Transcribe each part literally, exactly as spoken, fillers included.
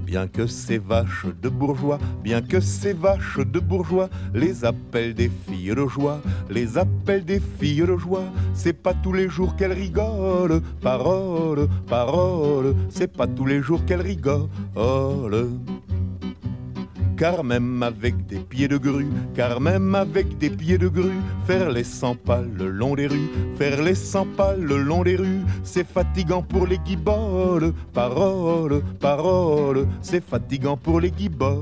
Bien que ces vaches de bourgeois, bien que ces vaches de bourgeois les appellent des filles de joie, les appellent des filles de joie, c'est pas tous les jours qu'elles rigolent, parole, parole, c'est pas tous les jours qu'elles rigolent. Car même avec des pieds de grue, car même avec des pieds de grue, faire les cent pas le long des rues, faire les cent pas le long des rues, c'est fatigant pour les guiboles, parole, parole, c'est fatigant pour les guiboles.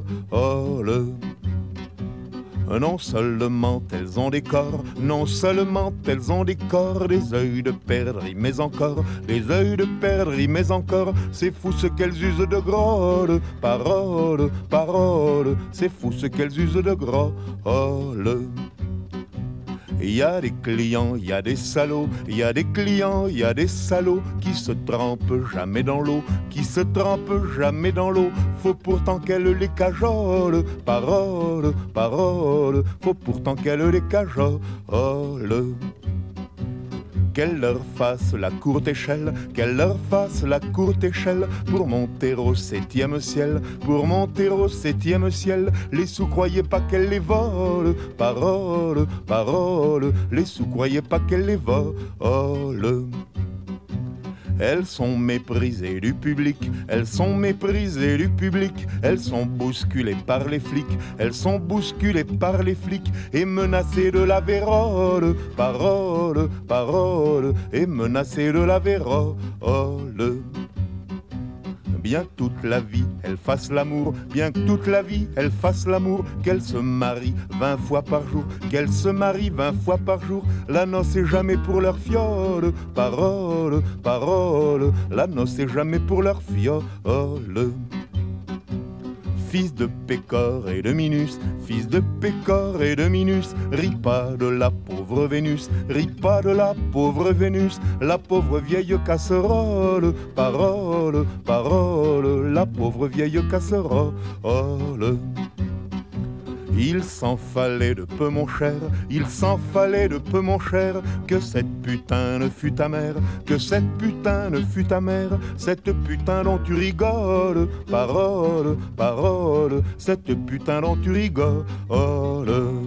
Non seulement elles ont des corps, non seulement elles ont des corps, des œils de perdrix, mais encore, des œils de perdrix, mais encore, c'est fou ce qu'elles usent de grolle, parole, parole, c'est fou ce qu'elles usent de grolle. Il y a des clients, il y a des salauds, il y a des clients, il y a des salauds qui se trempent jamais dans l'eau, qui se trempent jamais dans l'eau. Faut pourtant qu'elle les cajole, parole, parole, faut pourtant qu'elle les cajole. Qu'elle leur fasse la courte échelle, qu'elle leur fasse la courte échelle pour monter au septième ciel, pour monter au septième ciel. Les sous croyaient pas qu'elle les vole, parole, parole, les sous croyaient pas qu'elle les vole. Elles sont méprisées du public, elles sont méprisées du public, elles sont bousculées par les flics, elles sont bousculées par les flics et menacées de la vérole, parole, parole, et menacées de la vérole. Bien que toute la vie elle fasse l'amour, bien que toute la vie elle fasse l'amour, qu'elle se marie vingt fois par jour, qu'elle se marie vingt fois par jour, la noce est jamais pour leur fiole, parole, parole, la noce est jamais pour leur fiole. Fils de Pécor et de Minus, fils de Pécor et de Minus, ris pas de la pauvre Vénus, ris pas de la pauvre Vénus, la pauvre vieille casserole, parole, parole, la pauvre vieille casserole. Il s'en fallait de peu mon cher, il s'en fallait de peu mon cher, que cette putain ne fût ta mère, que cette putain ne fût ta mère, cette putain dont tu rigoles, parole, parole, cette putain dont tu rigoles.